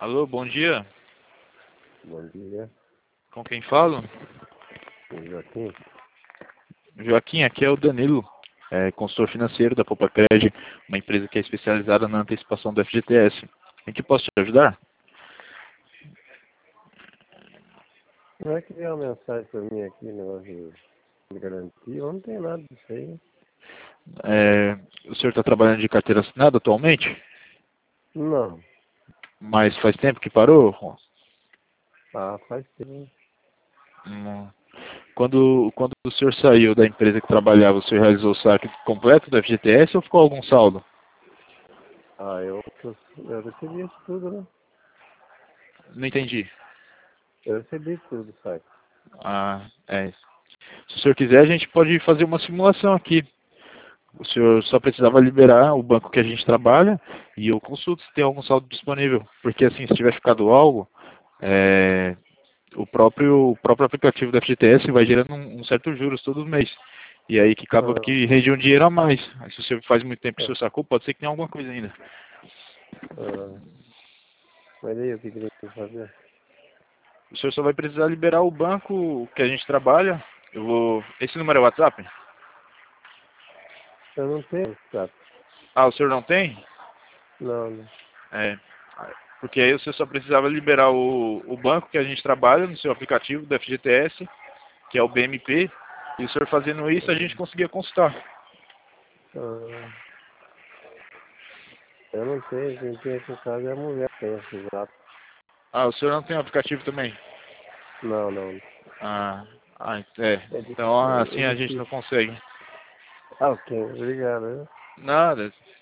Alô, bom dia. Bom dia, Com quem falo? Joaquim. Joaquim, aqui é o Danilo, consultor financeiro da Popacred, uma empresa que é especializada na antecipação do FGTS. Em que posso te ajudar? Não é que veio uma mensagem para mim aqui, negócio de garantia, não tem nada disso aí. O senhor está trabalhando de carteira assinada atualmente? Não, Mas faz tempo que parou? faz tempo. Hum. Quando o senhor saiu da empresa que trabalhava, o senhor realizou o saque completo do FGTS ou ficou algum saldo? Eu recebi isso tudo, né? Não entendi. Eu recebi tudo, sabe? Se o senhor quiser, a gente pode fazer uma simulação aqui. O senhor só precisava liberar o banco que a gente trabalha e eu consulto se tem algum saldo disponível. Porque assim, se tiver ficado algo, é, o próprio aplicativo do FGTS vai gerando um certo juros todo mês. E aí que acaba Ah, que rende um dinheiro a mais. Aí, se você faz muito tempo que o ah, senhor sacou, pode ser que tenha alguma coisa ainda. ah. Mas aí, o que tem que fazer? O senhor só vai precisar liberar o banco que a gente trabalha. Esse número é WhatsApp? Eu não tenho, sabe? Ah, o senhor não tem? Não, não. É, porque aí você só precisava liberar o banco que a gente trabalha no seu aplicativo do FGTS, que é o BMP, e o senhor fazendo isso a gente conseguia consultar. Ah, eu não tenho, quem tem aqui em casa é a mulher que tem esse zap. Ah, o senhor não tem o aplicativo também? Não, não. Ah, É, então é assim a gente difícil. não consegue. Ah, ok, obrigado, né? Nada.